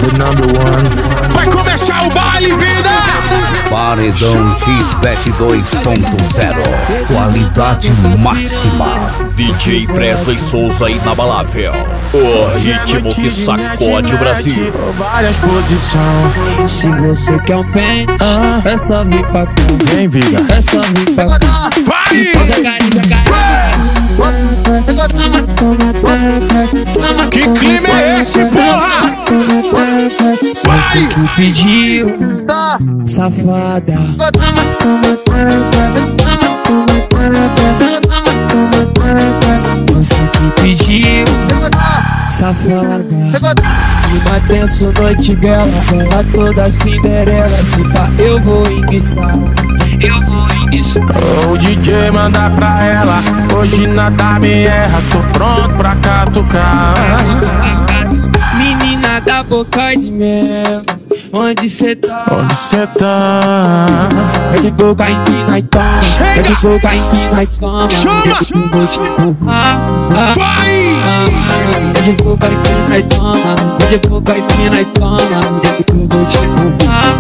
the number one. Vai começar o baile, vida! Paredão XBET 2.0, qualidade máxima. DJ Presley Souza inabalável, o ritmo que sacode o Brasil. Várias posições. Se você quer um pente, é só vir pra cá. Vem, vida. É só vir pra cá. Vai! Que clima é esse, porra? Vai! Que pediu, safada. Você que pediu, safada. Uma tenso noite bela, ela toda Cinderela. Se pá, eu vou enguiçar. O DJ manda pra ela, hoje nada me erra, tô pronto pra catucar. Menina da boca de mel, onde cê tá? Onde cê tá? É de boca em mim, nós toma. Chega! É de boca em mim, nós toma. Chama! Eu vou te empurrar. Vai! É de boca em mim, nós toma. É de boca em mim, nós toma. Eu vou te empurrar.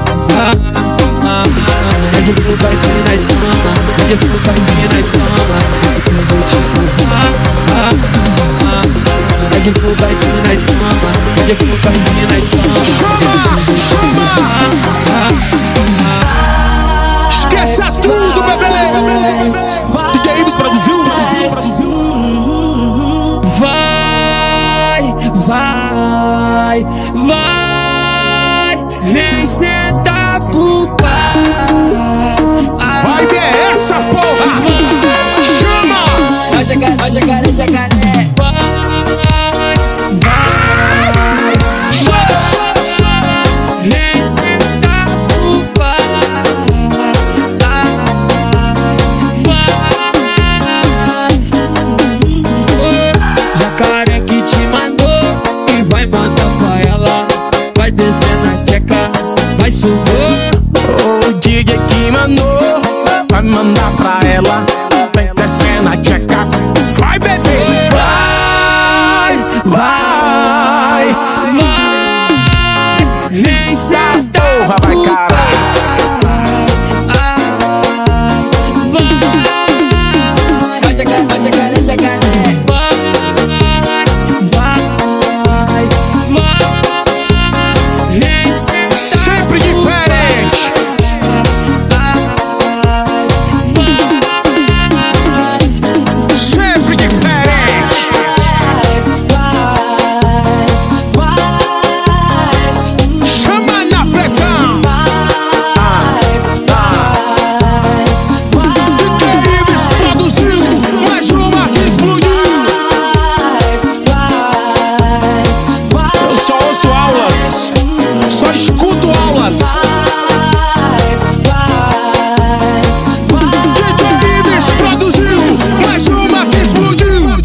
É de boca em mim, nós toma. É de boca em mim, nós toma. Eu vou te empurrar. É de boca em mim, nós toma. É de boca em mim, nós toma. Chama! Esqueça tudo, bebê! DJ Ibis produziu. Vai, vem sentar pro pai. Vai ver essa, porra! Chama! Ó jacaré, jacaré. Vem sentar pro pai. Jacaré que te mandou e vai mandar pra ela. Vai descer na tcheca, vai subir. O DJ que mandou vai mandar pra ela.